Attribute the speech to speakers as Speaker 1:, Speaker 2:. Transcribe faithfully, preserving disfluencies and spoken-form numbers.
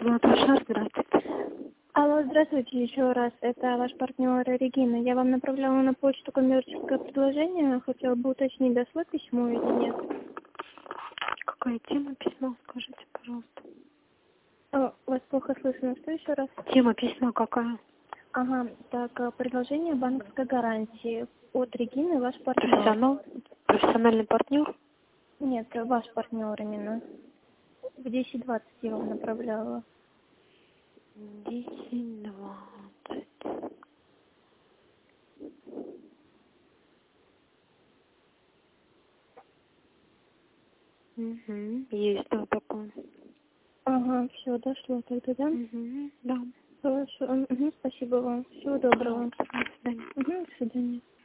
Speaker 1: Наташа, здравствуйте.
Speaker 2: Алло, здравствуйте еще раз. Это ваш партнер Регина. Я вам направляла на почту коммерческое предложение. Хотела бы уточнить, дошло письмо или нет.
Speaker 1: Какая тема письма, скажите, пожалуйста.
Speaker 2: О, вас плохо слышно. Что еще раз?
Speaker 1: Тема письма какая?
Speaker 2: Ага, так, э, предложение банковской гарантии от Регины, ваш партнер.
Speaker 1: Профессионал? Профессиональный партнер?
Speaker 2: Нет, э, ваш партнер именно. В десять двадцать я вам направляла.
Speaker 1: Десять двадцать. Угу. Есть, да, такое.
Speaker 2: Ага, все, дошло тогда, да?
Speaker 1: Угу. Да.
Speaker 2: Хорошо. Угу, спасибо вам. Всего доброго.
Speaker 1: До свидания.
Speaker 2: Угу, до свидания.